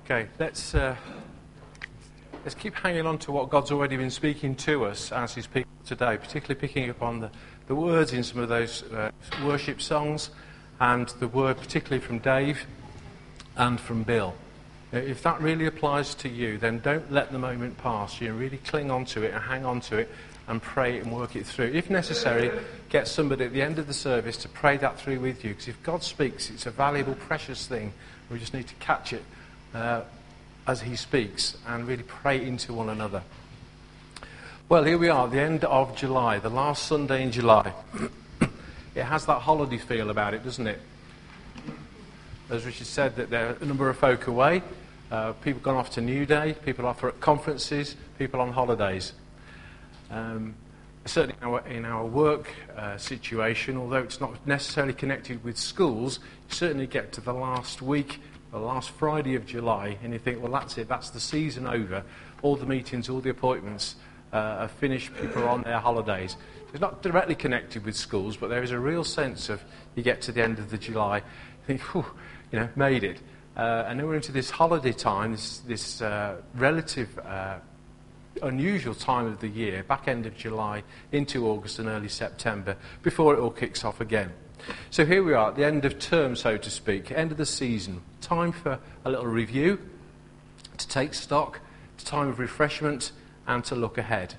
Okay, let's keep hanging on to what God's already been speaking to us as His people today, particularly picking up on the words in some of those worship songs and the word particularly from Dave and from Bill. If that really applies to you, then don't let the moment pass. You really cling on to it and hang on to it and pray it and work it through. If necessary, get somebody at the end of the service to pray that through with you, because if God speaks, it's a valuable, precious thing. We just need to catch it as He speaks and really pray into one another. Well, here we are, the end of July, the last Sunday in July. It has that holiday feel about it, doesn't it? As Richard said, that there are a number of folk away, people gone off to New Day, people off at conferences, people on holidays. Certainly in our work situation, although it's not necessarily connected with schools, you certainly get to the last week, the last Friday of July, and you think, well, that's it, that's the season over. All the meetings, all the appointments are finished, people are on their holidays. It's not directly connected with schools, but there is a real sense of, you get to the end of the July, you think, whew, made it. And then we're into this holiday time, this relative unusual time of the year, back end of July into August and early September, before it all kicks off again. So here we are at the end of term, so to speak, end of the season. Time for a little review, to take stock, to time of refreshment, and to look ahead.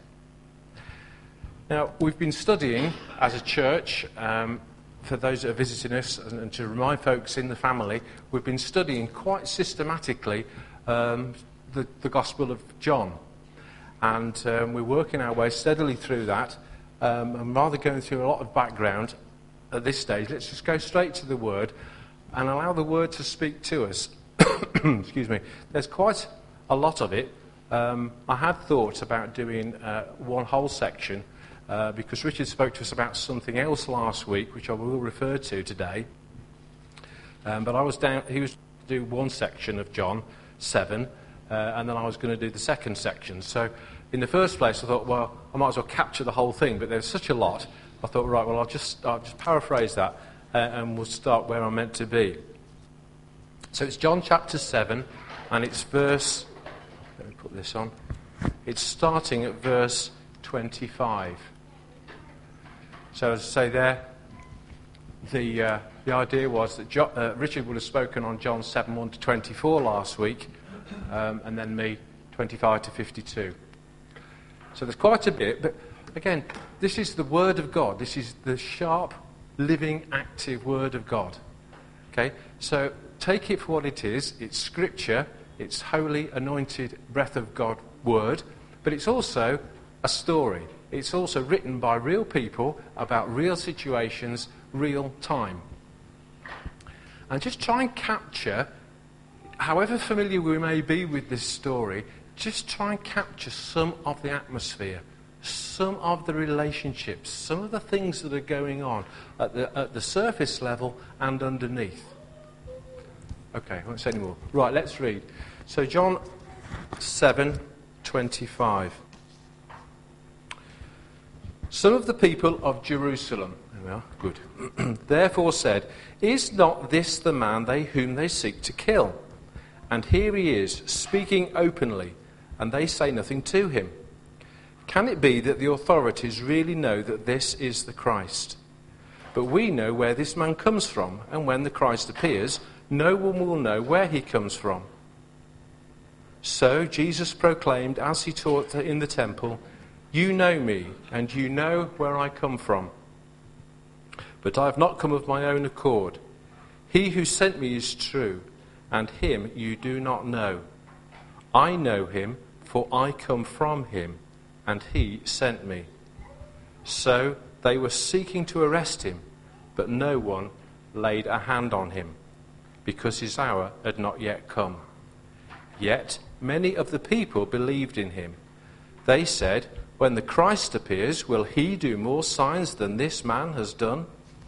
Now, we've been studying as a church, for those that are visiting us, and to remind folks in the family, we've been studying quite systematically the Gospel of John. And we're working our way steadily through that. And rather going through a lot of background at this stage, let's just go straight to the Word and allow the Word to speak to us. Excuse me. There's quite a lot of it. I had thought about doing one whole section because Richard spoke to us about something else last week, which I will refer to today. But he was to do one section of John 7, and then I was going to do the second section. So in the first place, I thought, well, I might as well capture the whole thing, but there's such a lot. I thought, right, well, I'll just paraphrase that, and we'll start where I'm meant to be. So it's John chapter 7, and it's verse... Let me put this on. It's starting at verse 25. So as I say there, the idea was that Richard would have spoken on John 7, 1 to 24 last week, and then me, 25 to 52. So there's quite a bit, but again, this is the Word of God. This is the sharp, living, active Word of God. Okay? So take it for what it is. It's Scripture. It's holy, anointed, breath of God Word. But it's also a story. It's also written by real people about real situations, real time. And just try and capture, however familiar we may be with this story, just try and capture some of the atmosphere, some of the relationships, some of the things that are going on at the surface level and underneath. Okay, I won't say any more. Right, let's read. So John 7:25. Some of the people of Jerusalem, there we are, good, therefore said, "Is not this the man whom they seek to kill? And here he is, speaking openly, and they say nothing to him. Can it be that the authorities really know that this is the Christ? But we know where this man comes from, and when the Christ appears, no one will know where he comes from." So Jesus proclaimed as he taught in the temple, "You know me, and you know where I come from. But I have not come of my own accord. He who sent me is true, and him you do not know. I know him, for I come from him, and he sent me." So they were seeking to arrest him, but no one laid a hand on him, because his hour had not yet come. Yet many of the people believed in him. They said, "When the Christ appears, will he do more signs than this man has done?"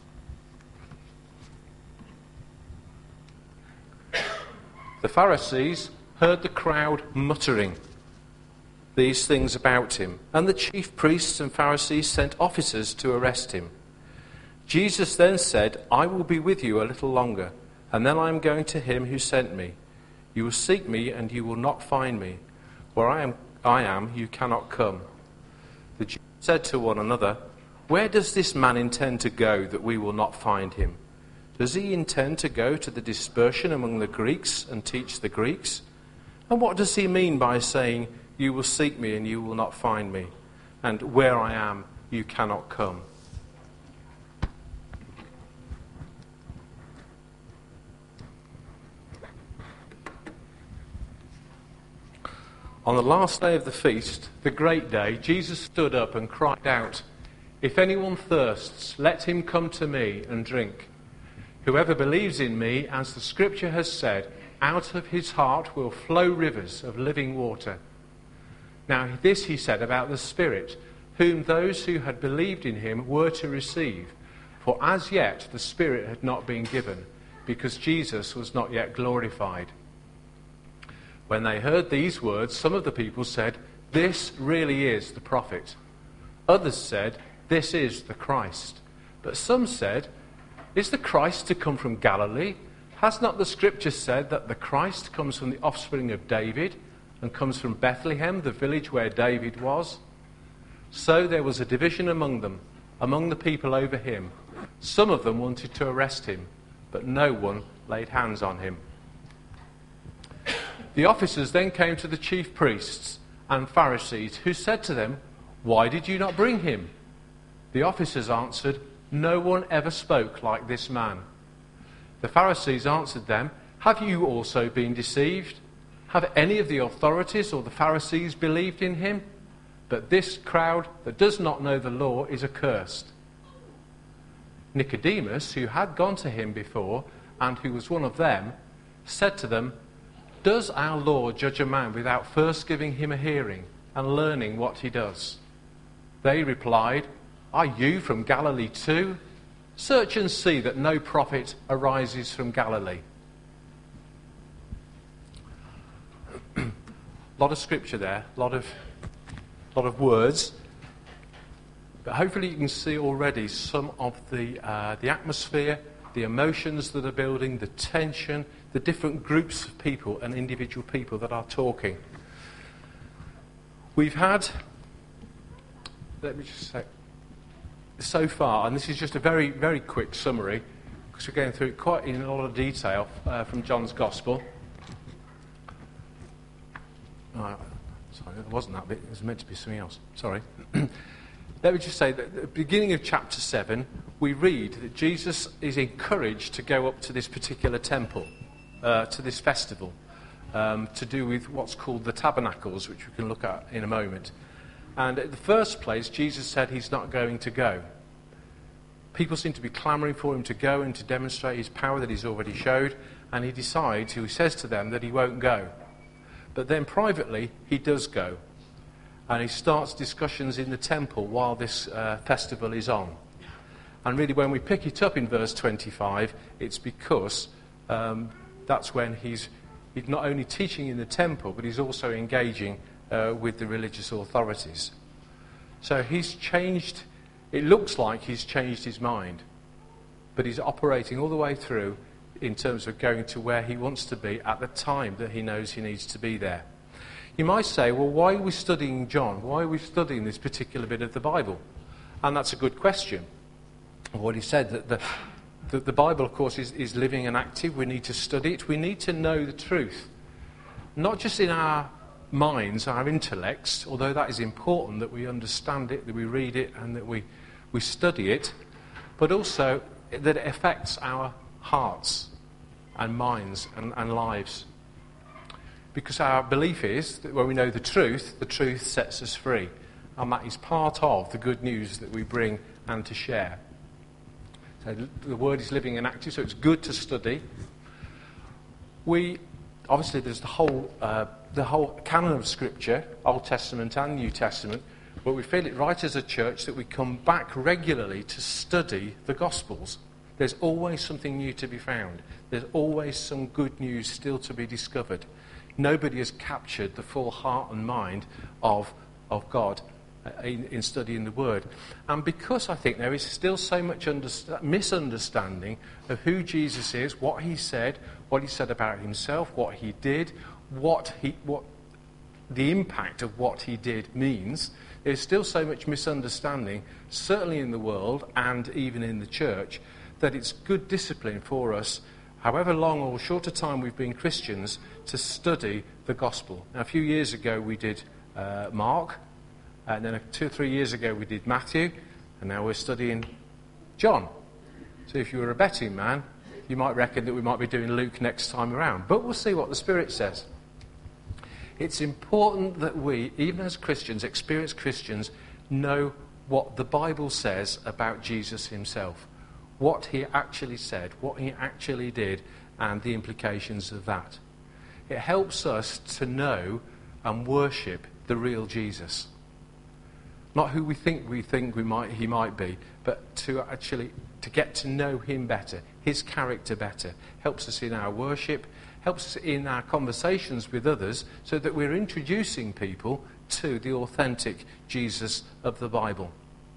The Pharisees heard the crowd muttering these things about him, and the chief priests and Pharisees sent officers to arrest him. Jesus then said, "I will be with you a little longer, and then I am going to him who sent me. You will seek me and you will not find me. Where I am, you cannot come." The Jews said to one another, "Where does this man intend to go that we will not find him? Does he intend to go to the dispersion among the Greeks and teach the Greeks? And what does he mean by saying, 'You will seek me and you will not find me,' and 'Where I am, you cannot come'?" On the last day of the feast, the great day, Jesus stood up and cried out, "If anyone thirsts, let him come to me and drink. Whoever believes in me, as the scripture has said, out of his heart will flow rivers of living water." Now this he said about the Spirit, whom those who had believed in him were to receive. For as yet the Spirit had not been given, because Jesus was not yet glorified. When they heard these words, some of the people said, "This really is the prophet." Others said, "This is the Christ." But some said, "Is the Christ to come from Galilee? Has not the scripture said that the Christ comes from the offspring of David and comes from Bethlehem, the village where David was?" So there was a division among them, among the people over him. Some of them wanted to arrest him, but no one laid hands on him. The officers then came to the chief priests and Pharisees, who said to them, "Why did you not bring him?" The officers answered, "No one ever spoke like this man." The Pharisees answered them, "Have you also been deceived? Have any of the authorities or the Pharisees believed in him? But this crowd that does not know the law is accursed." Nicodemus, who had gone to him before and who was one of them, said to them, "Does our law judge a man without first giving him a hearing and learning what he does?" They replied, "Are you from Galilee too? Search and see that no prophet arises from Galilee." A lot of scripture there, a lot of words. But hopefully you can see already some of the atmosphere, the emotions that are building, the tension, the different groups of people and individual people that are talking. We've had, let me just say, so far, and this is just a very, very quick summary, because we're going through it quite in a lot of detail from John's Gospel. Sorry, it wasn't that bit. It was meant to be something else. Sorry. Let me just say that at the beginning of chapter 7, we read that Jesus is encouraged to go up to this particular temple, to this festival, to do with what's called the tabernacles, which we can look at in a moment. And at the first place, Jesus said he's not going to go. People seem to be clamouring for him to go and to demonstrate his power that he's already showed, and he decides, he says to them that he won't go. But then privately, he does go. And he starts discussions in the temple while this festival is on. And really, when we pick it up in verse 25, it's because that's when he's not only teaching in the temple, but he's also engaging with the religious authorities. So he's changed, it looks like he's changed his mind, but he's operating all the way through in terms of going to where he wants to be at the time that he knows he needs to be there. You might say, well, why are we studying John? Why are we studying this particular bit of the Bible? And that's a good question. What he said, that the Bible, of course, is living and active. We need to study it. We need to know the truth. Not just in our minds, our intellects, although that is important that we understand it, that we read it, and that we study it, but also that it affects our hearts and minds and lives. Because our belief is that when we know the truth sets us free. And that is part of the good news that we bring and to share. So the word is living and active, so it's good to study. Obviously there's the whole canon of Scripture, Old Testament and New Testament, but we feel it right as a church that we come back regularly to study the Gospels. There's always something new to be found. There's always some good news still to be discovered. Nobody has captured the full heart and mind of God in studying the Word. And because I think there is still so much misunderstanding of who Jesus is, what he said about himself, what he did, what the impact of what he did means, there's still so much misunderstanding, certainly in the world and even in the church, that it's good discipline for us, however long or short a time we've been Christians, to study the gospel. Now, a few years ago we did Mark, and then 2 or 3 years ago we did Matthew, and now we're studying John. So if you were a betting man, you might reckon that we might be doing Luke next time around. But we'll see what the Spirit says. It's important that we, even as Christians, experienced Christians, know what the Bible says about Jesus himself. What he actually said, what he actually did, and the implications of that. It helps us to know and worship the real Jesus. Not who we think he might be, but to get to know him better, his character better. Helps us in our worship, helps us in our conversations with others, so that we're introducing people to the authentic Jesus of the Bible.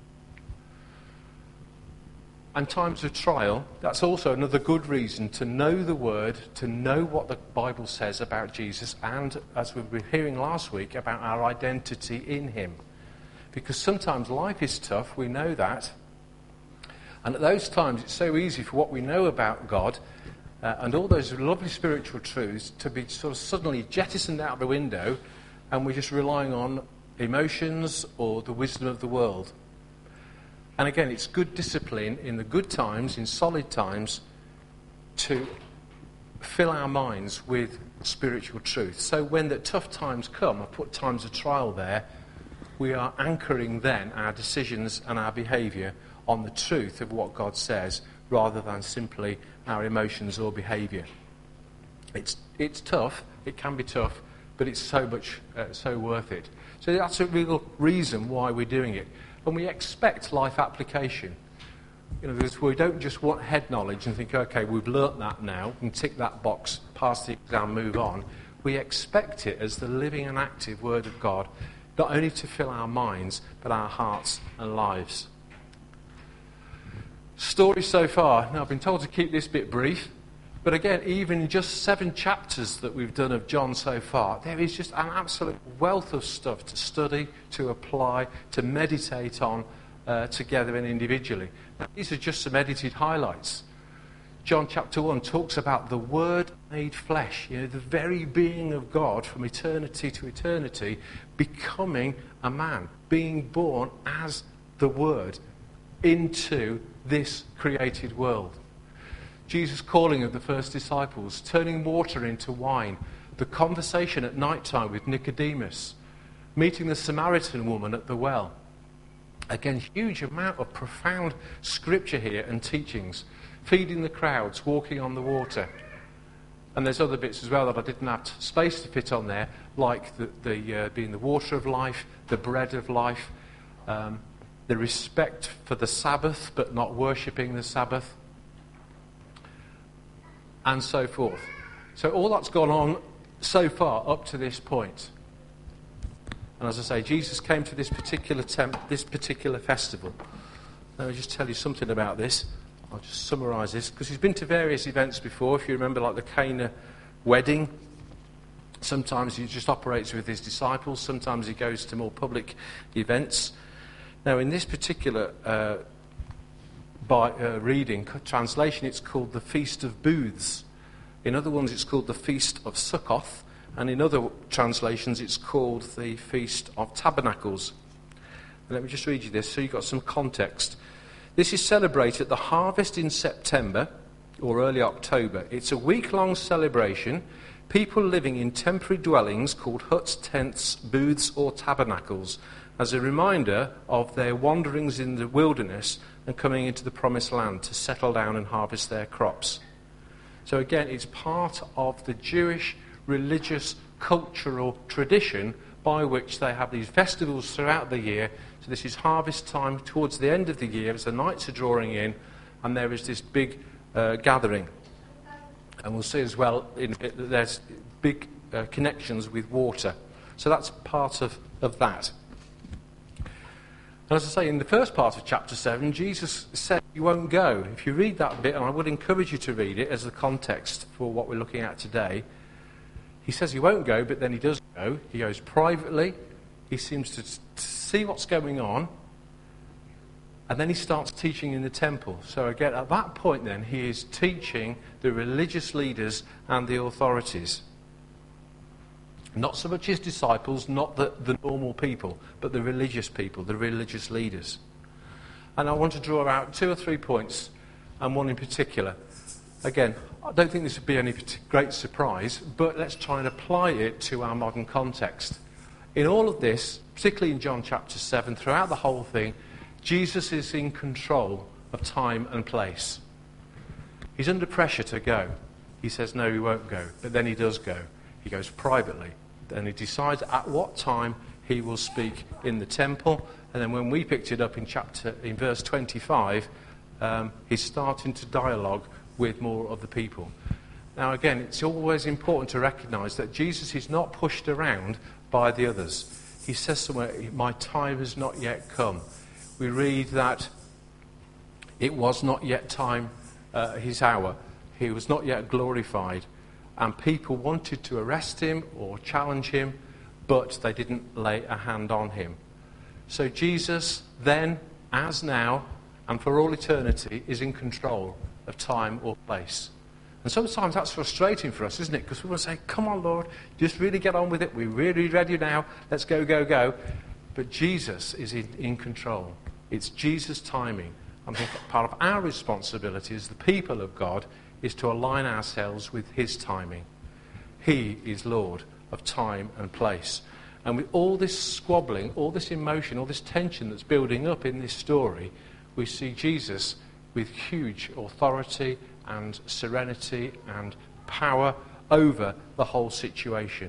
And times of trial, that's also another good reason to know the Word, to know what the Bible says about Jesus, and, as we were hearing last week, about our identity in him. Because sometimes life is tough, we know that. And at those times it's so easy for what we know about God and all those lovely spiritual truths to be sort of suddenly jettisoned out the window, and we're just relying on emotions or the wisdom of the world. And again, it's good discipline in the good times, in solid times, to fill our minds with spiritual truth. So when the tough times come, I put times of trial there, we are anchoring then our decisions and our behaviour on the truth of what God says, rather than simply our emotions or behaviour. It's tough, it can be tough, but it's so worth it. So that's a real reason why we're doing it. And we expect life application. Because we don't just want head knowledge and think, okay, we've learnt that now, and tick that box, pass the exam, move on. We expect it as the living and active Word of God, not only to fill our minds, but our hearts and lives. Story so far. Now, I've been told to keep this bit brief, but again, even in just 7 chapters that we've done of John so far, there is just an absolute wealth of stuff to study, to apply, to meditate on together and individually. Now, these are just some edited highlights. John chapter 1 talks about the Word made flesh, the very being of God from eternity to eternity, becoming a man, being born as the Word into this created world. Jesus' calling of the first disciples, turning water into wine, the conversation at night time with Nicodemus, meeting the Samaritan woman at the well. Again, huge amount of profound scripture here and teachings. Feeding the crowds, walking on the water. And there's other bits as well that I didn't have space to fit on there, like the being the water of life, the bread of life, the respect for the Sabbath but not worshipping the Sabbath, and so forth. So all that's gone on so far up to this point. And as I say, Jesus came to this particular festival. Let me just tell you something about this. I'll just summarise this, because he's been to various events before. If you remember, like the Cana wedding, sometimes he just operates with his disciples, sometimes he goes to more public events. Now, in this particular translation, it's called the Feast of Booths. In other ones, it's called the Feast of Sukkoth, and in other translations, it's called the Feast of Tabernacles. And let me just read you this so you've got some context. This is celebrated at the harvest in September or early October. It's a week-long celebration. People living in temporary dwellings called huts, tents, booths or tabernacles, as a reminder of their wanderings in the wilderness and coming into the promised land to settle down and harvest their crops. So again, it's part of the Jewish religious cultural tradition by which they have these festivals throughout the year. So this is harvest time towards the end of the year as the nights are drawing in, and there is this big gathering. And we'll see as well there's big connections with water. So that's part of that. And as I say, in the first part of chapter 7, Jesus said you won't go. If you read that bit, and I would encourage you to read it as the context for what we're looking at today, he says he won't go, but then he does go. He goes privately. He seems to see what's going on. And then he starts teaching in the temple. So again, at that point then, he is teaching the religious leaders and the authorities. Not so much his disciples, not the normal people, but the religious people, the religious leaders. And I want to draw out 2 or 3 points, and one in particular. Again, I don't think this would be any great surprise, but let's try and apply it to our modern context. In all of this, particularly in John chapter 7, throughout the whole thing, Jesus is in control of time and place. He's under pressure to go. He says no, he won't go, but then he does go. He goes privately. Then he decides at what time he will speak in the temple. And then when we picked it up in verse 25, he's starting to dialogue with more of the people. Now again, it's always important to recognise that Jesus is not pushed around by the others. He says somewhere, my time has not yet come. We read that it was not yet time, his hour. He was not yet glorified. And people wanted to arrest him or challenge him, but they didn't lay a hand on him. So Jesus, then, as now, and for all eternity, is in control of time or place. And sometimes that's frustrating for us, isn't it? Because we want to say, come on, Lord, just really get on with it. We're really ready now. Let's go, go, go. But Jesus is in control. It's Jesus' timing. I think part of our responsibility as the people of God is to align ourselves with his timing. He is Lord of time and place. And with all this squabbling, all this emotion, all this tension that's building up in this story, we see Jesus with huge authority and serenity and power over the whole situation.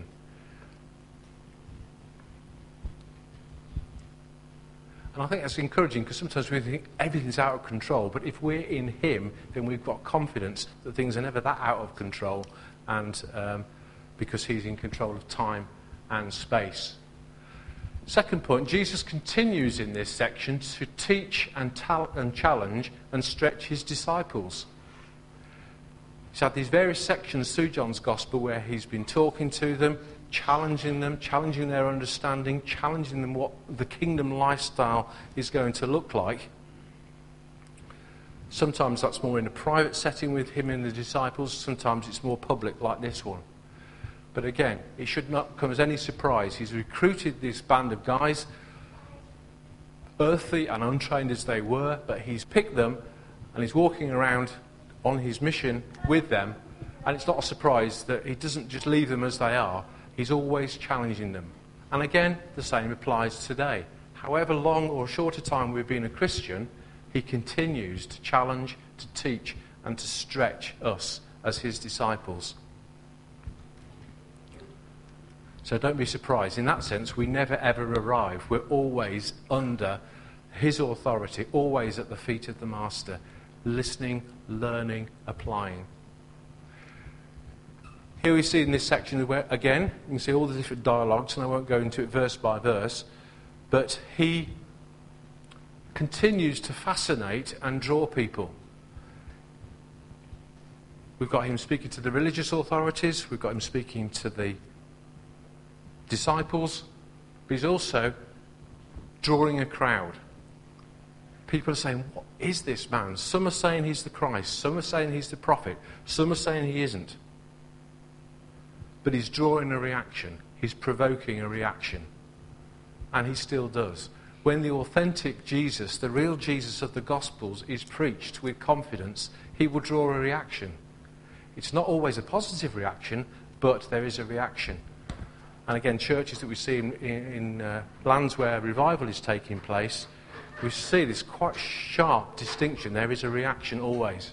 And I think that's encouraging because sometimes we think everything's out of control. But if we're in him, then we've got confidence that things are never that out of control, and because he's in control of time and space. Second point, Jesus continues in this section to teach and challenge and stretch his disciples. He's had these various sections through John's Gospel where he's been talking to them, challenging their understanding, challenging them what the kingdom lifestyle is going to look like. Sometimes that's more in a private setting with him and the disciples. Sometimes it's more public, like this one. But again, it should not come as any surprise. He's recruited this band of guys, earthly and untrained as they were, but he's picked them and he's walking around on his mission with them. And it's not a surprise that he doesn't just leave them as they are. He's always challenging them. And again, the same applies today. However long or short a time we've been a Christian, he continues to challenge, to teach, and to stretch us as his disciples. So don't be surprised. In that sense, we never ever arrive. We're always under his authority, always at the feet of the Master, listening, learning, applying. Here we see in this section where, again, you can see all the different dialogues, and I won't go into it verse by verse, but he continues to fascinate and draw people. We've got him speaking to the religious authorities, we've got him speaking to the disciples, but he's also drawing a crowd. People are saying, what is this man? Some are saying he's the Christ, some are saying he's the prophet, some are saying he isn't. But he's drawing a reaction. He's provoking a reaction. And he still does. When the authentic Jesus, the real Jesus of the Gospels, is preached with confidence, he will draw a reaction. It's not always a positive reaction, but there is a reaction. And again, churches that we see in lands where revival is taking place, we see this quite sharp distinction. There is a reaction always.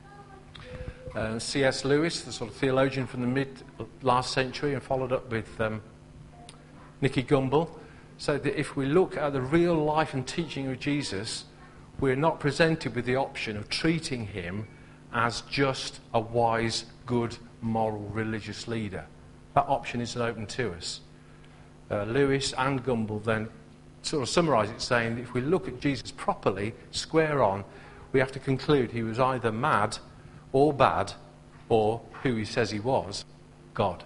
C.S. Lewis, the sort of theologian from the mid-last century, and followed up with Nicky Gumbel, said that if we look at the real life and teaching of Jesus, we're not presented with the option of treating him as just a wise, good, moral, religious leader. That option isn't open to us. Lewis and Gumbel then sort of summarise it saying that if we look at Jesus properly, square on, we have to conclude he was either mad or bad, or who he says he was, God.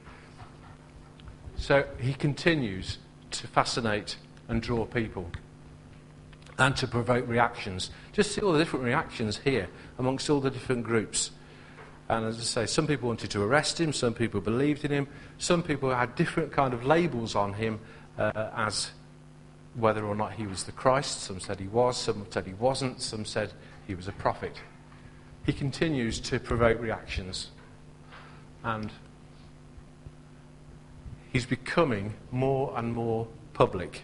So he continues to fascinate and draw people and to provoke reactions. Just see all the different reactions here amongst all the different groups. And as I say, some people wanted to arrest him, some people believed in him, some people had different kind of labels on him as whether or not he was the Christ. Some said he was, some said he wasn't, some said he was a prophet. He continues to provoke reactions. And he's becoming more and more public.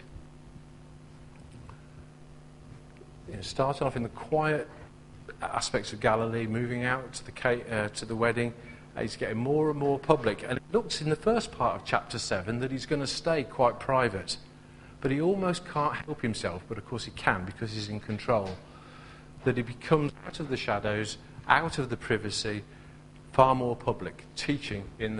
Starting off in the quiet aspects of Galilee, moving out to the wedding, he's getting more and more public. And it looks in the first part of chapter 7 that he's going to stay quite private. But he almost can't help himself, but of course he can because he's in control. That he becomes out of the shadows, out of the privacy, far more public, teaching in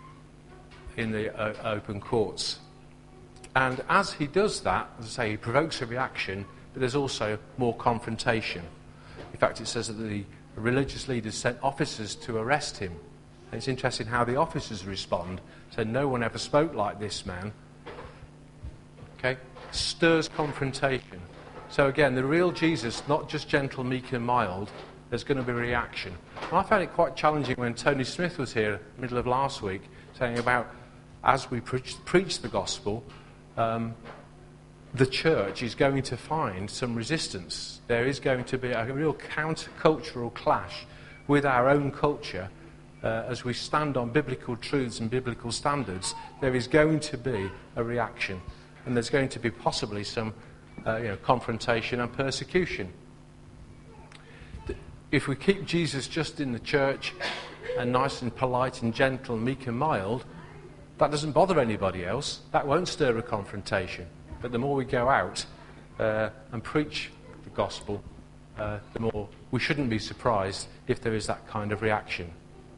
the open courts. And as he does that, as I say, he provokes a reaction, but there's also more confrontation. In fact, it says that the religious leaders sent officers to arrest him. And it's interesting how the officers respond. So no one ever spoke like this man. Okay? Stirs confrontation. So again, the real Jesus, not just gentle, meek and mild, there's going to be a reaction. And I found it quite challenging when Tony Smith was here, middle of last week, saying about, as we preach the gospel, the church is going to find some resistance. There is going to be a real counter-cultural clash with our own culture. As we stand on biblical truths and biblical standards, there is going to be a reaction. And there's going to be possibly some confrontation and persecution. If we keep Jesus just in the church and nice and polite and gentle, meek and mild, that doesn't bother anybody else. That won't stir a confrontation. But the more we go out and preach the gospel, the more we shouldn't be surprised if there is that kind of reaction.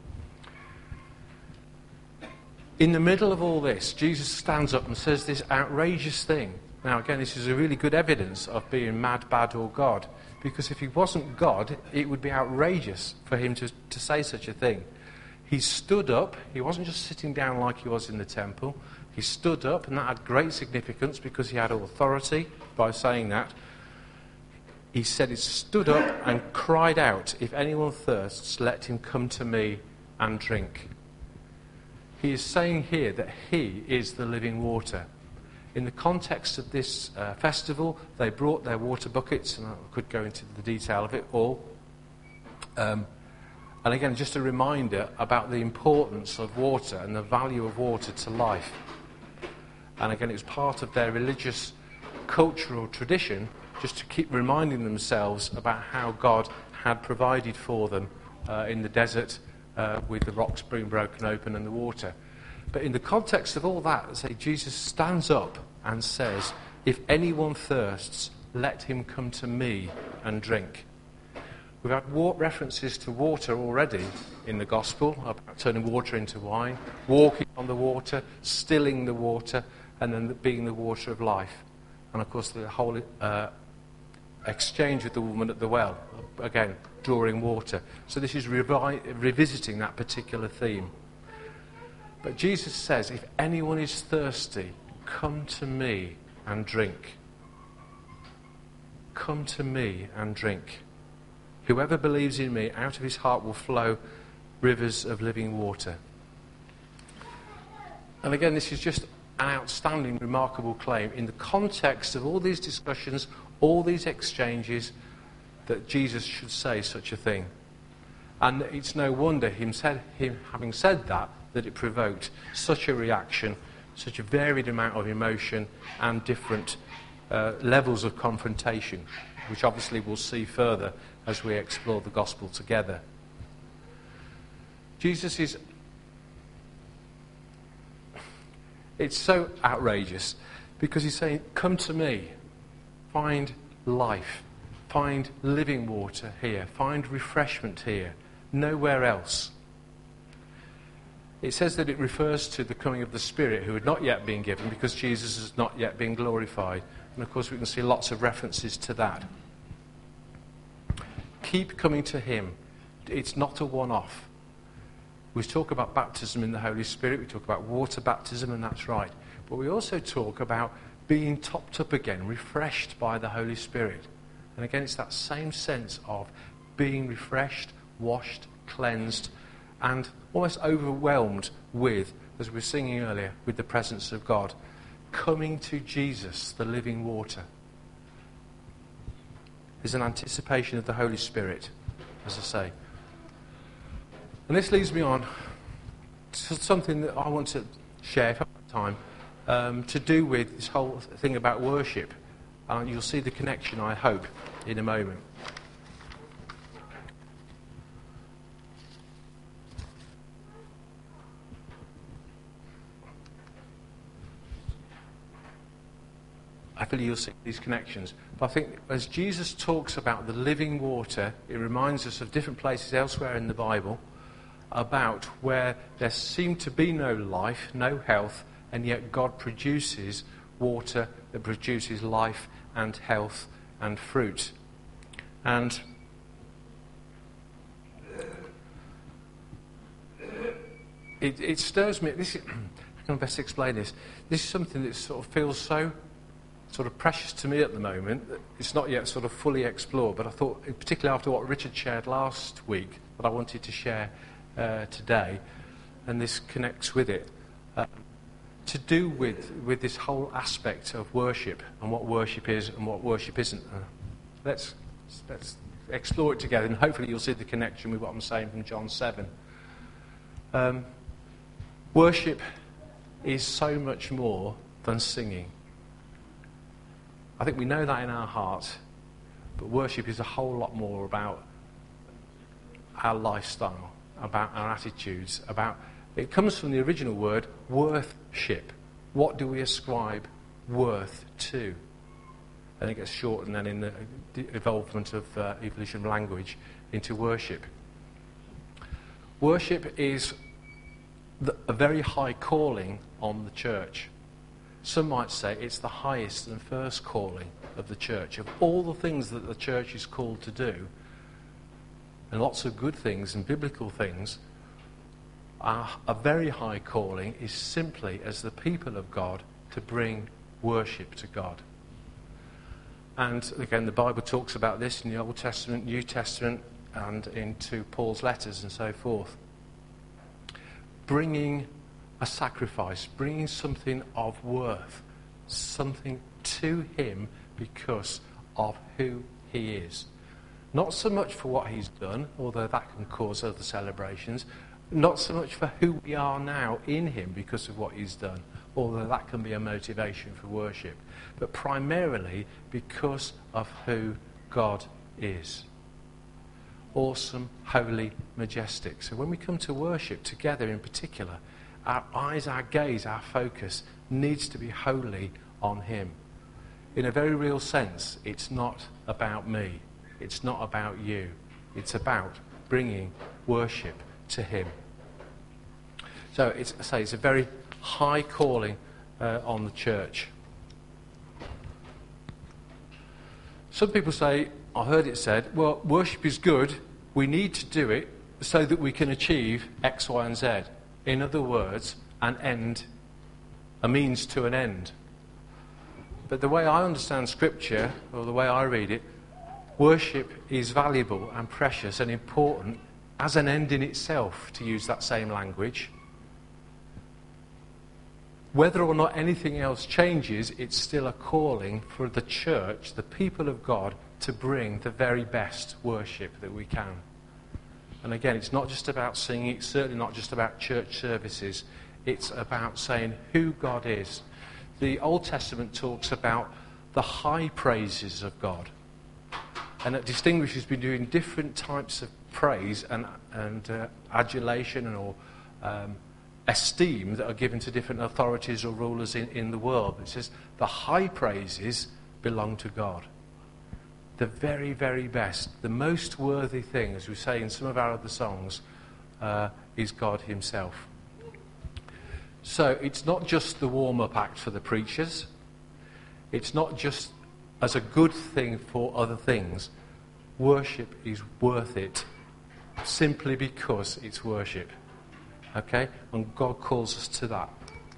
In the middle of all this, Jesus stands up and says this outrageous thing. Now, again, this is a really good evidence of being mad, bad, or God. Because if he wasn't God, it would be outrageous for him to say such a thing. He stood up. He wasn't just sitting down like he was in the temple. He stood up, and that had great significance because he had authority by saying that. He said he stood up and cried out, "If anyone thirsts, let him come to me and drink." He is saying here that he is the living water. In the context of this festival, they brought their water buckets, and I could go into the detail of it all. And again, just a reminder about the importance of water and the value of water to life. And again, it was part of their religious, cultural tradition just to keep reminding themselves about how God had provided for them in the desert with the rocks being broken open and the water. But in the context of all that, say Jesus stands up and says, "If anyone thirsts, let him come to me and drink." We've had references to water already in the gospel, about turning water into wine, walking on the water, stilling the water, and then being the water of life. And of course the whole exchange with the woman at the well, again, drawing water. So this is revisiting that particular theme. But Jesus says, if anyone is thirsty, come to me and drink. Come to me and drink. Whoever believes in me, out of his heart will flow rivers of living water. And again, this is just an outstanding, remarkable claim in the context of all these discussions, all these exchanges, that Jesus should say such a thing. And it's no wonder him having said that it provoked such a reaction, such a varied amount of emotion and different levels of confrontation, which obviously we'll see further as we explore the gospel together. It's so outrageous because he's saying, come to me, find life, find living water here, find refreshment here, nowhere else. It says that it refers to the coming of the Spirit who had not yet been given because Jesus has not yet been glorified. And of course we can see lots of references to that. Keep coming to him. It's not a one-off. We talk about baptism in the Holy Spirit, we talk about water baptism, and that's right. But we also talk about being topped up again, refreshed by the Holy Spirit. And again, it's that same sense of being refreshed, washed, cleansed, and almost overwhelmed with, as we were singing earlier, with the presence of God. Coming to Jesus, the living water. There's an anticipation of the Holy Spirit, as I say. And this leads me on to something that I want to share, if I have time, to do with this whole thing about worship. You'll see the connection, I hope, in a moment. I feel you'll see these connections. But I think as Jesus talks about the living water, it reminds us of different places elsewhere in the Bible about where there seemed to be no life, no health, and yet God produces water that produces life and health and fruit. And it stirs me. This is, I can best explain this. This is something that sort of feels so sort of precious to me at the moment. It's not yet sort of fully explored, but I thought, particularly after what Richard shared last week, that I wanted to share today, and this connects with it, to do with this whole aspect of worship and what worship is and what worship isn't. Let's explore it together, and hopefully you'll see the connection with what I'm saying from John 7. Worship is so much more than singing. I think we know that in our heart, but worship is a whole lot more about our lifestyle, about our attitudes, it comes from the original word, worthship. What do we ascribe worth to? And it gets shortened then in the evolvement of evolution of language into worship. Worship is a very high calling on the church. Some might say it's the highest and first calling of the church. Of all the things that the church is called to do, and lots of good things and biblical things, a very high calling is simply as the people of God to bring worship to God. And again, the Bible talks about this in the Old Testament, New Testament, and into Paul's letters and so forth. Bringing a sacrifice, bringing something of worth, something to him because of who he is. Not so much for what he's done, although that can cause other celebrations. Not so much for who we are now in him because of what he's done, although that can be a motivation for worship. But primarily because of who God is. Awesome, holy, majestic. So when we come to worship together in particular, our eyes, our gaze, our focus needs to be wholly on him. In a very real sense, it's not about me. It's not about you. It's about bringing worship to him. So it's a very high calling on the church. Some people say, I heard it said, well, worship is good. We need to do it so that we can achieve X, Y, and Z. In other words, an end, a means to an end. But the way I understand Scripture, or the way I read it, worship is valuable and precious and important as an end in itself, to use that same language. Whether or not anything else changes, it's still a calling for the church, the people of God, to bring the very best worship that we can. And again, it's not just about singing, it's certainly not just about church services. It's about saying who God is. The Old Testament talks about the high praises of God. And it distinguishes between different types of praise and adulation or esteem that are given to different authorities or rulers in the world. It says the high praises belong to God. The very, very best, the most worthy thing, as we say in some of our other songs, is God himself. So it's not just the warm-up act for the preachers. It's not just as a good thing for other things. Worship is worth it simply because it's worship. Okay? And God calls us to that.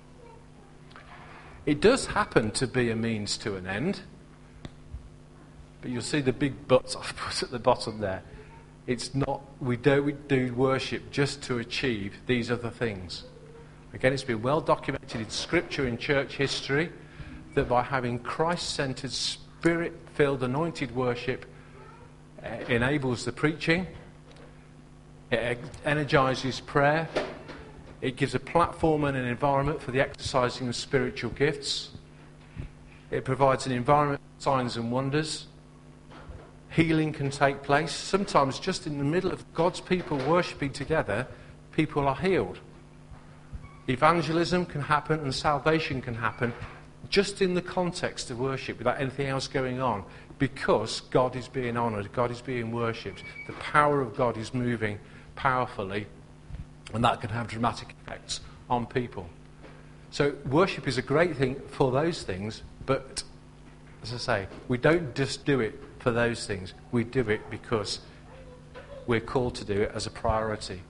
It does happen to be a means to an end. But you'll see the big buts I've put at the bottom there. It's not, we don't do worship just to achieve these other things. Again, it's been well documented in Scripture, in church history, that by having Christ-centered, Spirit-filled, anointed worship enables the preaching, it energizes prayer, it gives a platform and an environment for the exercising of spiritual gifts, it provides an environment for signs and wonders. Healing can take place. Sometimes just in the middle of God's people worshipping together, people are healed. Evangelism can happen and salvation can happen just in the context of worship without anything else going on, because God is being honoured, God is being worshipped, the power of God is moving powerfully, and that can have dramatic effects on people. So worship is a great thing for those things, but as I say, we don't just do it for those things. We do it because we're called to do it as a priority.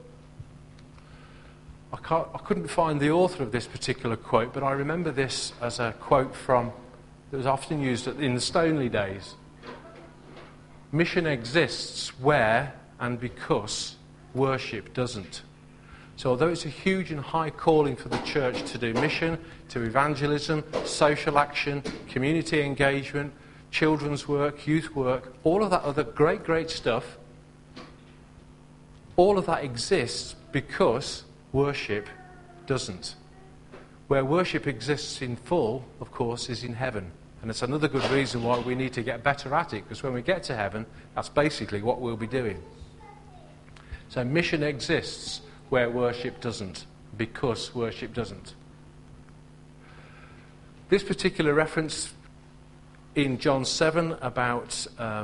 I couldn't find the author of this particular quote, but I remember this as a quote that was often used in the Stoneleigh days. Mission exists where and because worship doesn't. So although it's a huge and high calling for the church to do mission, to evangelism, social action, community engagement, children's work, youth work, all of that other great stuff, all of that exists because worship doesn't. Where worship exists in full, of course, is in heaven. And it's another good reason why we need to get better at it, because when we get to heaven, that's basically what we'll be doing. So mission exists where worship doesn't, because worship doesn't. This particular reference in John 7 about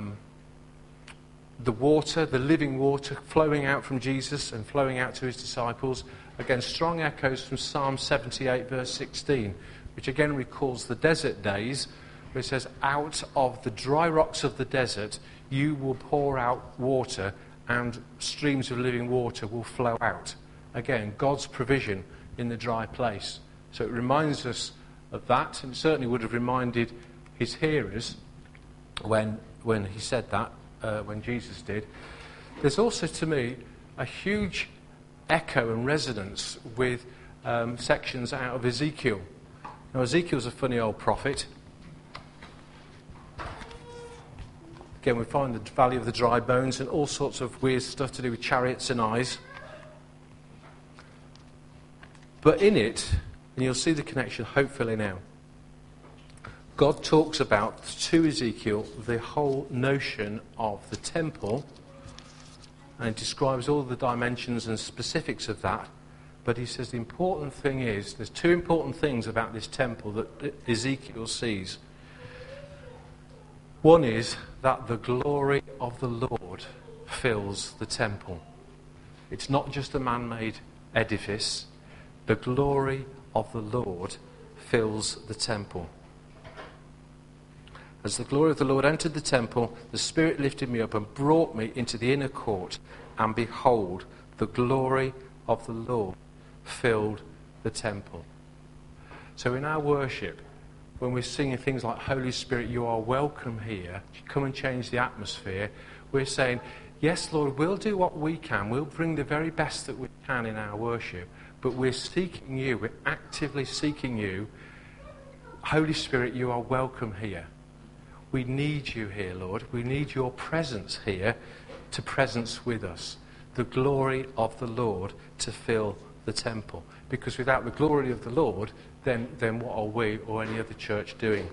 the water, the living water flowing out from Jesus and flowing out to his disciples. Again, strong echoes from Psalm 78 verse 16, which again recalls the desert days, where it says, out of the dry rocks of the desert you will pour out water and streams of living water will flow out. Again, God's provision in the dry place. So it reminds us of that, and certainly would have reminded his hearers when he said that, when Jesus did. There's also, to me, a huge echo and resonance with sections out of Ezekiel. Now, Ezekiel's a funny old prophet. Again, we find the valley of the dry bones and all sorts of weird stuff to do with chariots and eyes. But in it, and you'll see the connection hopefully now, God talks about, to Ezekiel, the whole notion of the temple, and it describes all the dimensions and specifics of that. But he says the important thing is, there's two important things about this temple that Ezekiel sees. One is that the glory of the Lord fills the temple. It's not just a man-made edifice. The glory of the Lord fills the temple. As the glory of the Lord entered the temple, the Spirit lifted me up and brought me into the inner court, and behold, the glory of the Lord filled the temple. So in our worship, when we're singing things like, Holy Spirit, you are welcome here, come and change the atmosphere, we're saying, yes, Lord, we'll do what we can, we'll bring the very best that we can in our worship, but we're seeking you, we're actively seeking you. Holy Spirit, you are welcome here. We need you here, Lord. We need your presence here to presence with us. The glory of the Lord to fill the temple. Because without the glory of the Lord, then what are we or any other church doing?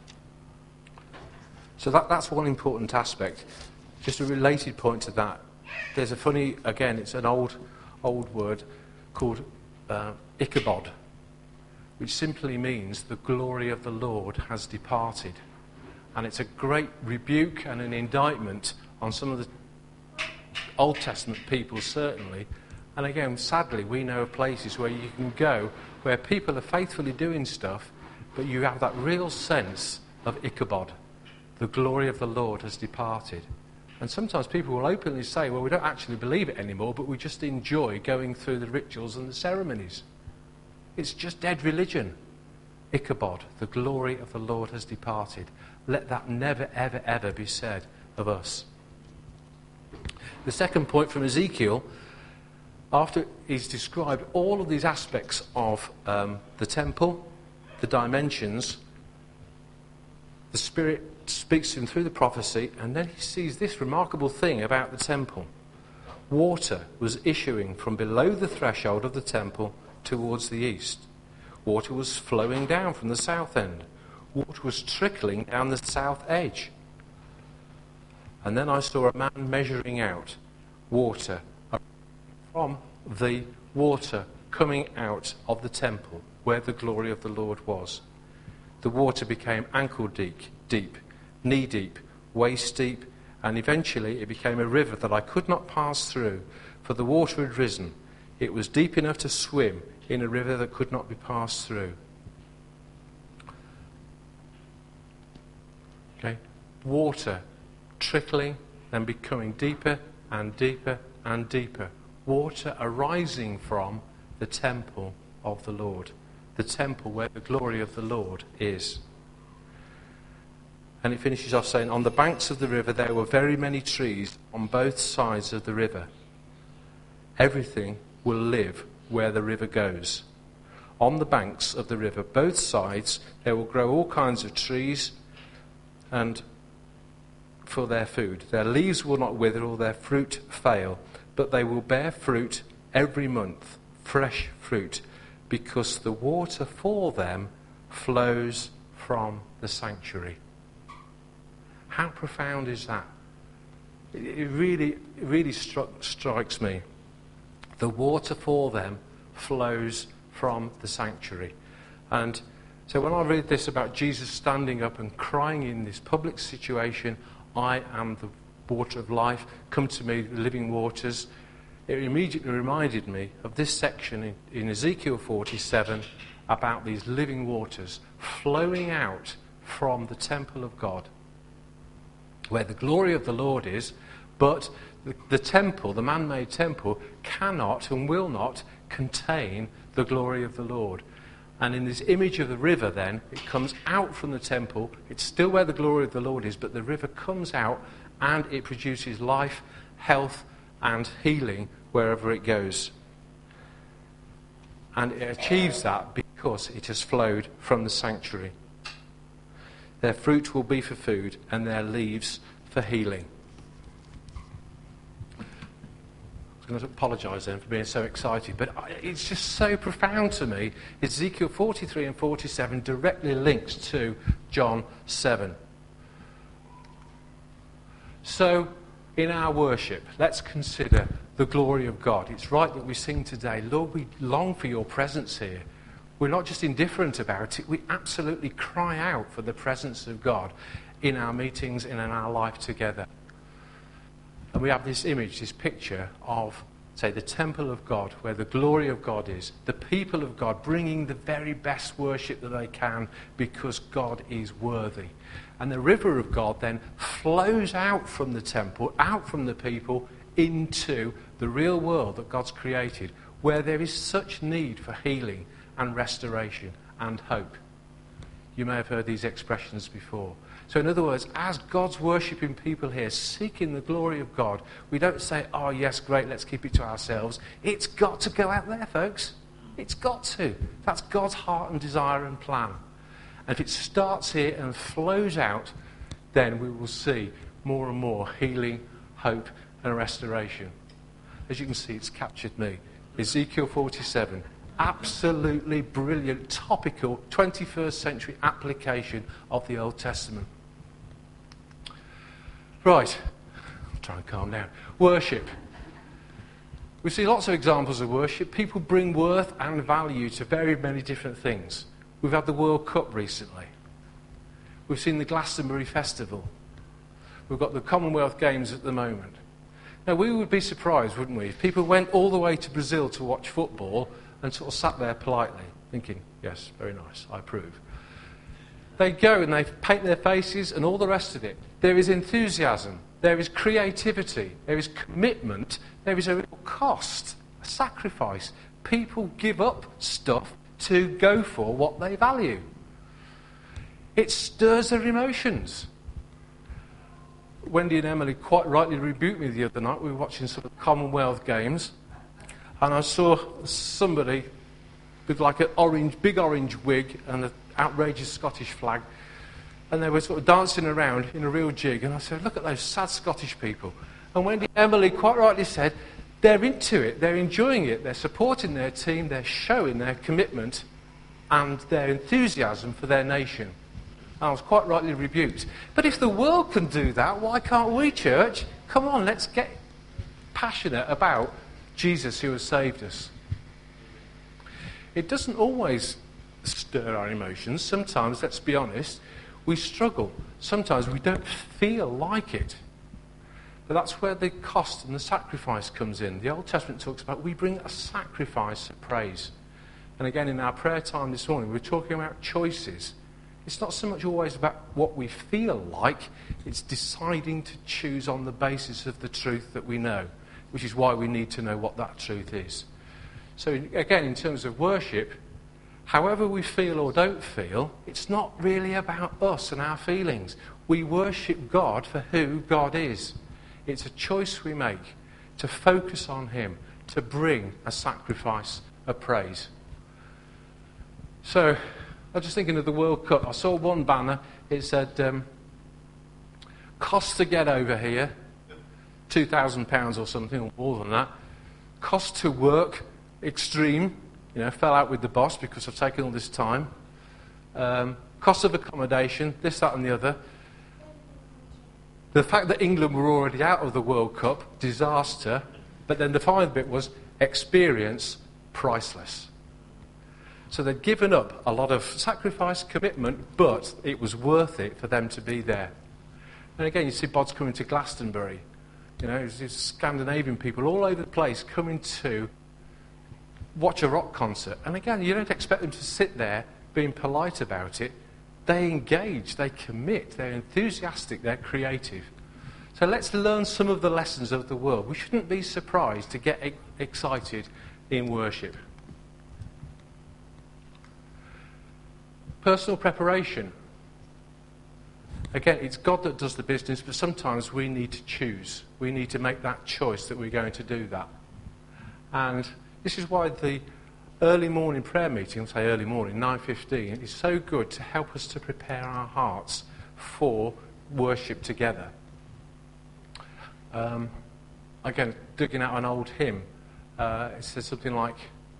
So that's one important aspect. Just a related point to that. There's a funny, again, it's an old word called Ichabod, which simply means the glory of the Lord has departed. And it's a great rebuke and an indictment on some of the Old Testament people, certainly, And again, sadly, we know of places where you can go where people are faithfully doing stuff, but you have that real sense of Ichabod. The glory of the Lord has departed. And sometimes people will openly say, well, we don't actually believe it anymore, but we just enjoy going through the rituals and the ceremonies. It's just dead religion. Ichabod, the glory of the Lord has departed. Let that never, ever, ever be said of us. The second point from Ezekiel, after he's described all of these aspects of the temple, the dimensions, the Spirit speaks to him through the prophecy, and then he sees this remarkable thing about the temple. Water was issuing from below the threshold of the temple towards the east. Water was flowing down from the south end. Water was trickling down the south edge. And then I saw a man measuring out water from the water coming out of the temple where the glory of the Lord was. The water became ankle deep, knee deep, waist deep, and eventually it became a river that I could not pass through, for the water had risen. It was deep enough to swim in a river that could not be passed through. Okay? Water trickling and becoming deeper and deeper and deeper. Water arising from the temple of the Lord. The temple where the glory of the Lord is. And it finishes off saying, on the banks of the river there were very many trees on both sides of the river. Everything will live where the river goes. On the banks of the river, both sides, there will grow all kinds of trees and for their food. Their leaves will not wither or their fruit fail, but they will bear fruit every month, fresh fruit, because the water for them flows from the sanctuary. How profound is that? It really strikes me. The water for them flows from the sanctuary. And so when I read this about Jesus standing up and crying in this public situation, I am the water of life, come to me, the living waters, it immediately reminded me of this section in Ezekiel 47 about these living waters flowing out from the temple of God, where the glory of the Lord is, but the temple, the man-made temple, cannot and will not contain the glory of the Lord. And in this image of the river then, it comes out from the temple. It's still where the glory of the Lord is, but the river comes out and it produces life, health, and healing wherever it goes. And it achieves that because it has flowed from the sanctuary. Their fruit will be for food and their leaves for healing. I was going to apologise then for being so excited, but it's just so profound to me. Ezekiel 43 and 47 directly links to John 7. So, in our worship, let's consider the glory of God. It's right that we sing today, Lord, we long for your presence here. We're not just indifferent about it, we absolutely cry out for the presence of God in our meetings and in our life together. And we have this image, this picture of, say, the temple of God, where the glory of God is, the people of God bringing the very best worship that they can because God is worthy. And the river of God then flows out from the temple, out from the people, into the real world that God's created, where there is such need for healing and restoration and hope. You may have heard these expressions before. So in other words, as God's worshipping people here, seeking the glory of God, we don't say, oh yes, great, let's keep it to ourselves. It's got to go out there, folks. It's got to. That's God's heart and desire and plan. And if it starts here and flows out, then we will see more and more healing, hope and restoration. As you can see, it's captured me. Ezekiel 47. Absolutely brilliant, topical, 21st century application of the Old Testament. Right, I'll try and calm down. Worship. We see lots of examples of worship. People bring worth and value to very many different things. We've had the World Cup recently. We've seen the Glastonbury Festival. We've got the Commonwealth Games at the moment. Now, we would be surprised, wouldn't we, if people went all the way to Brazil to watch football and sort of sat there politely, thinking, yes, very nice, I approve. They go and they paint their faces and all the rest of it. There is enthusiasm, there is creativity, there is commitment, there is a real cost, a sacrifice. People give up stuff to go for what they value. It stirs their emotions. Wendy and Emily quite rightly rebuked me the other night. We were watching sort of Commonwealth games, and I saw somebody with like an big orange wig and an outrageous Scottish flag, and they were sort of dancing around in a real jig, and I said, look at those sad Scottish people. And Wendy and Emily quite rightly said, they're into it, they're enjoying it, they're supporting their team, they're showing their commitment and their enthusiasm for their nation. I was quite rightly rebuked. But if the world can do that, why can't we, church? Come on, let's get passionate about Jesus who has saved us. It doesn't always stir our emotions. Sometimes, let's be honest, we struggle. Sometimes we don't feel like it. But that's where the cost and the sacrifice comes in. The Old Testament talks about we bring a sacrifice of praise. And again, in our prayer time this morning, we're talking about choices. It's not so much always about what we feel like, it's deciding to choose on the basis of the truth that we know, which is why we need to know what that truth is. So again, in terms of worship, however we feel or don't feel, it's not really about us and our feelings. We worship God for who God is. It's a choice we make to focus on him, to bring a sacrifice of praise. So, I was just thinking of the World Cup. I saw one banner. It said, cost to get over here, £2,000 or something, or more than that. Cost to work, extreme. Fell out with the boss because I've taken all this time. Cost of accommodation, this, that and the other. The fact that England were already out of the World Cup, disaster. But then the final bit was experience, priceless. So they'd given up a lot of sacrifice, commitment, but it was worth it for them to be there. And again, you see Bod's coming to Glastonbury. There's Scandinavian people all over the place coming to watch a rock concert. And again, you don't expect them to sit there being polite about it. They engage, they commit, they're enthusiastic, they're creative. So let's learn some of the lessons of the world. We shouldn't be surprised to get excited in worship. Personal preparation. Again, it's God that does the business, but sometimes we need to choose. We need to make that choice that we're going to do that. And this is why the early morning prayer meeting, I'll say early morning, 9:15, is so good to help us to prepare our hearts for worship together. Again, digging out an old hymn, it says something like,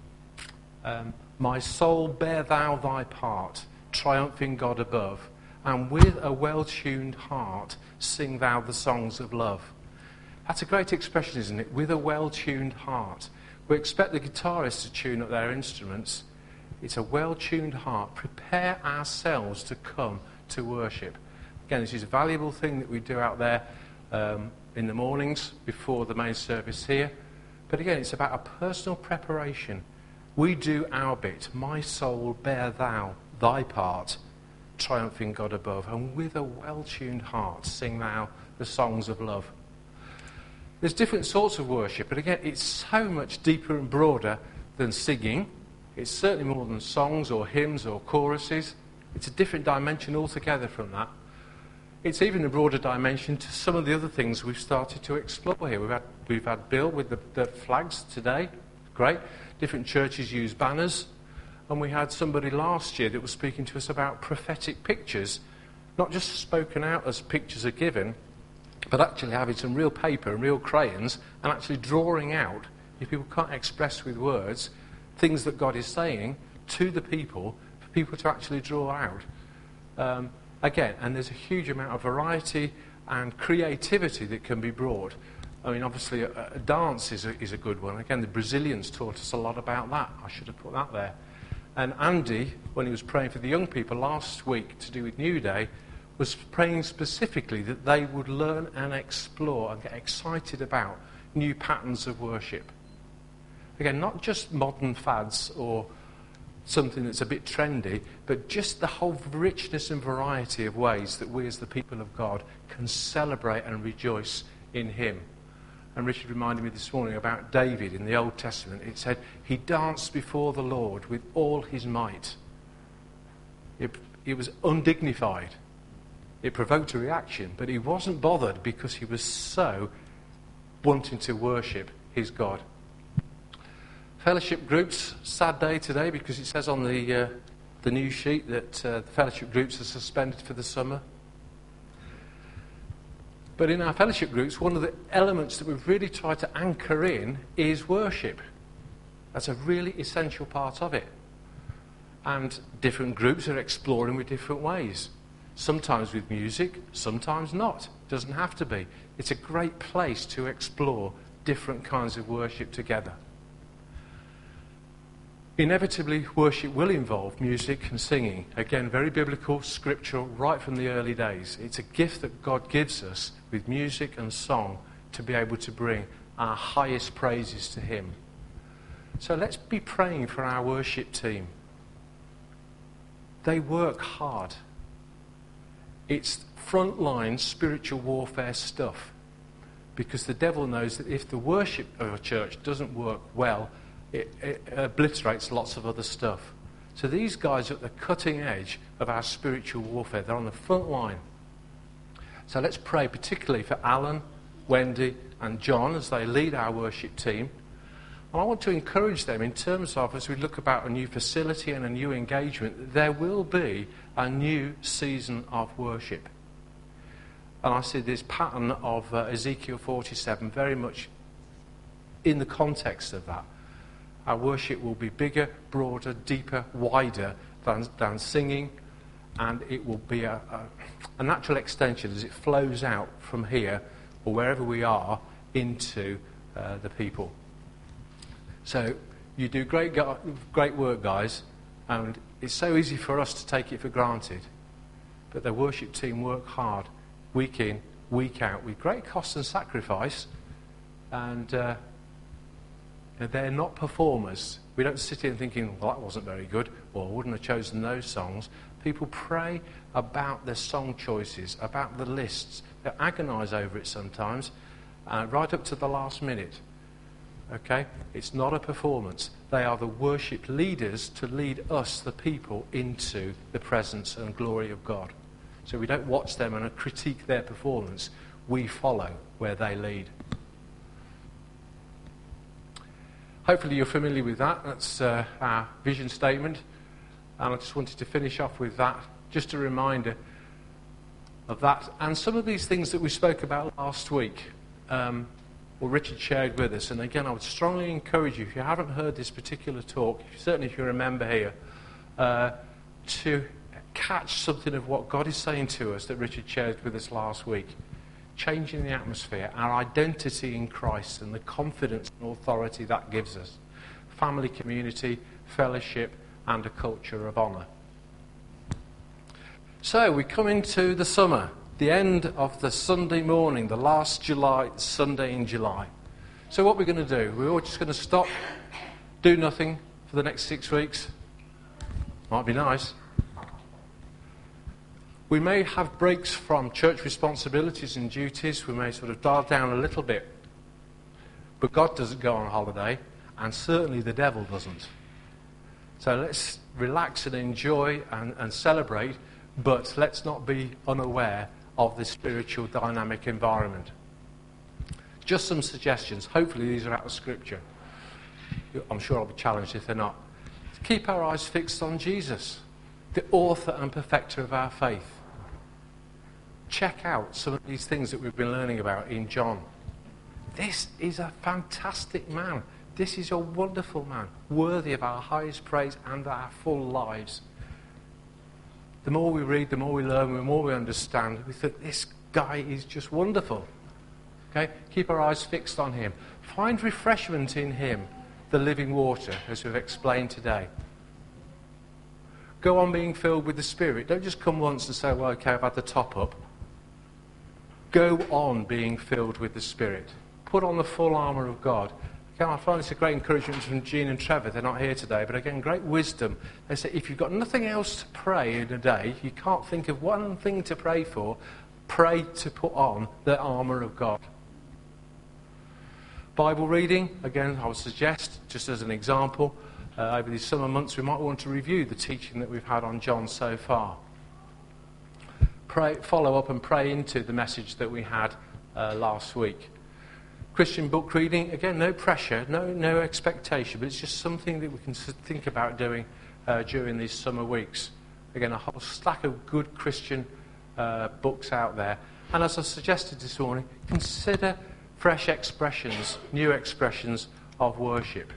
my soul, bear thou thy part, triumphing God above, and with a well-tuned heart, sing thou the songs of love. That's a great expression, isn't it? With a well-tuned heart. We expect the guitarists to tune up their instruments. It's a well-tuned heart. Prepare ourselves to come to worship. Again, this is a valuable thing that we do out there in the mornings before the main service here. But again, it's about a personal preparation. We do our bit. My soul, bear thou thy part, triumphing God above. And with a well-tuned heart, sing thou the songs of love. There's different sorts of worship, but again, it's so much deeper and broader than singing. It's certainly more than songs or hymns or choruses. It's a different dimension altogether from that. It's even a broader dimension to some of the other things we've started to explore here. We've had Bill with the flags today. Great. Different churches use banners. And we had somebody last year that was speaking to us about prophetic pictures, not just spoken out as pictures are given, but actually having some real paper and real crayons and actually drawing out, if people can't express with words, things that God is saying to the people, for people to actually draw out. Again, and there's a huge amount of variety and creativity that can be brought. I mean, obviously, a dance is a good one. Again, the Brazilians taught us a lot about that. I should have put that there. And Andy, when he was praying for the young people last week to do with New Day, was praying specifically that they would learn and explore and get excited about new patterns of worship. Again, not just modern fads or something that's a bit trendy, but just the whole richness and variety of ways that we as the people of God can celebrate and rejoice in him. And Richard reminded me this morning about David in the Old Testament. It said, he danced before the Lord with all his might. It was undignified. It provoked a reaction, but he wasn't bothered because he was so wanting to worship his God. Fellowship groups, sad day today because it says on the news sheet that the fellowship groups are suspended for the summer. But in our fellowship groups, one of the elements that we've really tried to anchor in is worship. That's a really essential part of it. And different groups are exploring with different ways. Sometimes with music, sometimes not. It doesn't have to be. It's a great place to explore different kinds of worship together. Inevitably, worship will involve music and singing. Again, very biblical, scriptural, right from the early days. It's a gift that God gives us with music and song to be able to bring our highest praises to him. So let's be praying for our worship team. They work hard. It's frontline spiritual warfare stuff. Because the devil knows that if the worship of a church doesn't work well, it obliterates lots of other stuff. So these guys are at the cutting edge of our spiritual warfare. They're on the front line. So let's pray particularly for Alan, Wendy and John as they lead our worship team. And I want to encourage them in terms of, as we look about a new facility and a new engagement, there will be a new season of worship. And I see this pattern of Ezekiel 47 very much in the context of that. Our worship will be bigger, broader, deeper, wider than singing, and it will be a natural extension as it flows out from here, or wherever we are, into the people. So you do great work, guys, and it's so easy for us to take it for granted. But the worship team work hard, week in, week out, with great cost and sacrifice, and they're not performers. We don't sit here thinking, well, that wasn't very good, or I wouldn't have chosen those songs. People pray about their song choices, about the lists. They agonise over it sometimes, right up to the last minute. Okay? It's not a performance. They are the worship leaders to lead us, the people, into the presence and glory of God. So we don't watch them and critique their performance. We follow where they lead. Hopefully you're familiar with that. That's our vision statement. And I just wanted to finish off with that. Just a reminder of that. And some of these things that we spoke about last week, or Richard shared with us. And again, I would strongly encourage you, if you haven't heard this particular talk, certainly if you're a member here, to catch something of what God is saying to us that Richard shared with us last week. Changing the atmosphere, our identity in Christ and the confidence and authority that gives us. Family, community, fellowship, and a culture of honour. So we come into the summer, the end of the Sunday morning, the last Sunday in July. So what we're going to do, we're all just going to stop, do nothing for the next 6 weeks. Might be nice. We may have breaks from church responsibilities and duties. We may sort of dial down a little bit. But God doesn't go on holiday, and certainly the devil doesn't. So let's relax and enjoy and celebrate, but let's not be unaware of the spiritual dynamic environment. Just some suggestions. Hopefully these are out of Scripture. I'm sure I'll be challenged if they're not. Keep our eyes fixed on Jesus, the author and perfecter of our faith. Check out some of these things that we've been learning about in John. This is a fantastic man. This is a wonderful man, worthy of our highest praise and our full lives. The more we read, the more we learn, the more we understand. We think this guy is just wonderful. Okay? Keep our eyes fixed on him. Find refreshment in him, the living water, as we've explained today. Go on being filled with the Spirit. Don't just come once and say, well, okay, I've had the top up. Go on being filled with the Spirit. Put on the full armour of God. Again, I find this a great encouragement from Jean and Trevor. They're not here today, but again, great wisdom. They say if you've got nothing else to pray in a day, you can't think of one thing to pray for, pray to put on the armour of God. Bible reading, again, I would suggest, just as an example, over these summer months, we might want to review the teaching that we've had on John so far. Follow up and pray into the message that we had last week. Christian book reading, again, no pressure, no expectation, but it's just something that we can think about doing during these summer weeks. Again, a whole stack of good Christian books out there. And as I suggested this morning, consider fresh expressions, new expressions of worship.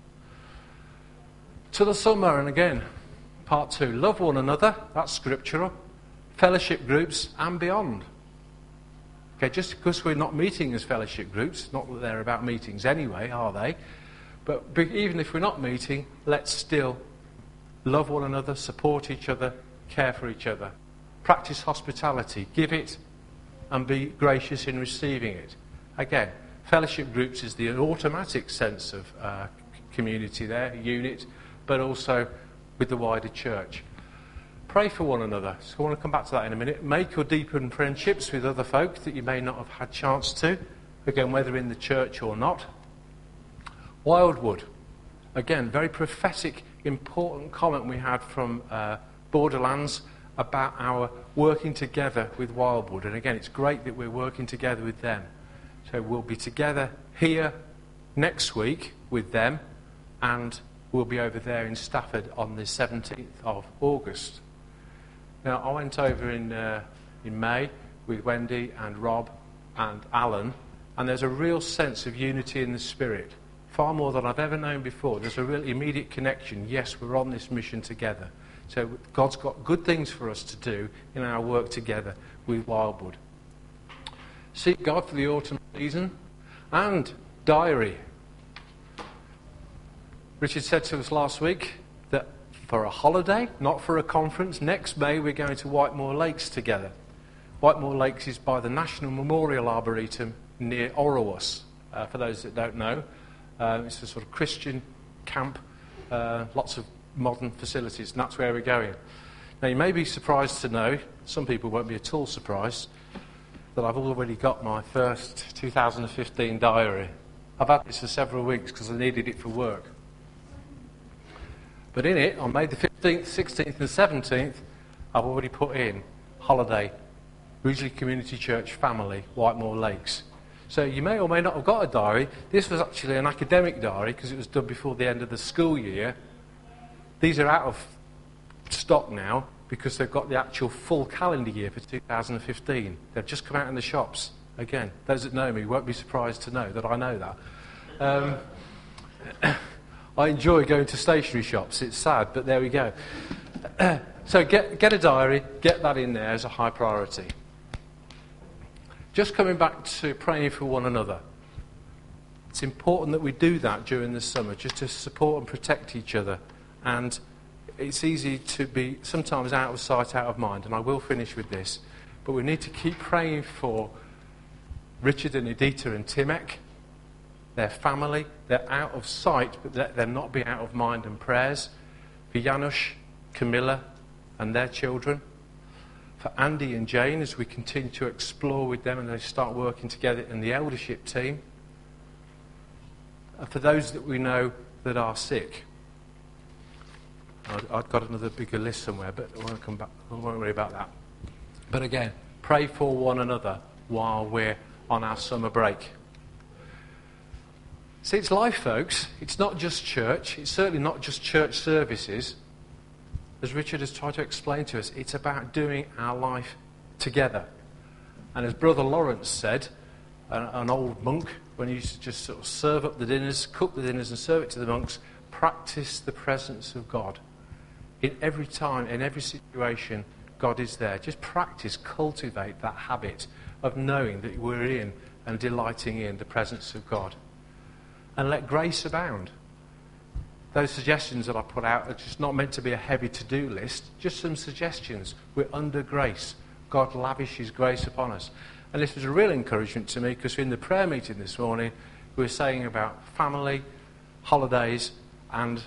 To the summer, and again, part 2, love one another, that's scriptural, fellowship groups and beyond. Okay, just because we're not meeting as fellowship groups, not that they're about meetings anyway, are they? But even if we're not meeting, let's still love one another, support each other, care for each other. Practice hospitality, give it and be gracious in receiving it. Again, fellowship groups is the automatic sense of community there, unit, but also with the wider church. Pray for one another. So I want to come back to that in a minute. Make or deepen friendships with other folk that you may not have had chance to. Again, whether in the church or not. Wildwood. Again, very prophetic, important comment we had from Borderlands about our working together with Wildwood. And again, it's great that we're working together with them. So we'll be together here next week with them, and we'll be over there in Stafford on the 17th of August. Now, I went over in May with Wendy and Rob and Alan, and there's a real sense of unity in the spirit, far more than I've ever known before. There's a real immediate connection. Yes, we're on this mission together. So God's got good things for us to do in our work together with Wildwood. Seek God for the autumn season, and diary. Richard said to us last week that for a holiday, not for a conference, next May we're going to Whitemoor Lakes together. Whitemoor Lakes is by the National Memorial Arboretum near Orrewas, for those that don't know. It's a sort of Christian camp, lots of modern facilities, and that's where we're going. Now, you may be surprised to know, some people won't be at all surprised, that I've already got my first 2015 diary. I've had this for several weeks because I needed it for work. But in it, on May the 15th, 16th and 17th, I've already put in holiday, Rugeley Community Church family, Whitemoor Lakes. So you may or may not have got a diary. This was actually an academic diary because it was done before the end of the school year. These are out of stock now because they've got the actual full calendar year for 2015. They've just come out in the shops. Again, those that know me won't be surprised to know that I know that. I enjoy going to stationery shops. It's sad, but there we go. So get a diary, get that in there as a high priority. Just coming back to praying for one another. It's important that we do that during the summer, just to support and protect each other. And it's easy to be sometimes out of sight, out of mind, and I will finish with this. But we need to keep praying for Richard and Edita and Timek, their family. They're out of sight, but let them not be out of mind and prayers. For Janusz, Camilla, and their children. For Andy and Jane, as we continue to explore with them and they start working together in the eldership team. And for those that we know that are sick. I've got another bigger list somewhere, but I won't come back. I won't worry about that. But again, pray for one another while we're on our summer break. See, it's life, folks. It's not just church. It's certainly not just church services. As Richard has tried to explain to us, it's about doing our life together. And as Brother Lawrence said, an old monk, when he used to just sort of serve up the dinners, cook the dinners and serve it to the monks, practice the presence of God. In every time, in every situation, God is there. Just practice, cultivate that habit of knowing that we're in and delighting in the presence of God. And let grace abound. Those suggestions that I put out are just not meant to be a heavy to-do list, just some suggestions. We're under grace. God lavishes grace upon us. And this was a real encouragement to me, because in the prayer meeting this morning, we were saying about family, holidays, and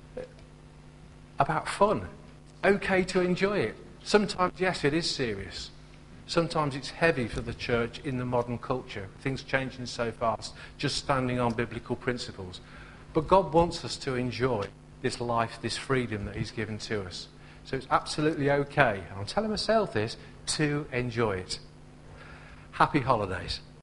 about fun. Okay to enjoy it. Sometimes, yes, it is serious. Sometimes it's heavy for the church in the modern culture. Things changing so fast, just standing on biblical principles. But God wants us to enjoy this life, this freedom that he's given to us. So it's absolutely okay, and I'm telling myself this, to enjoy it. Happy holidays.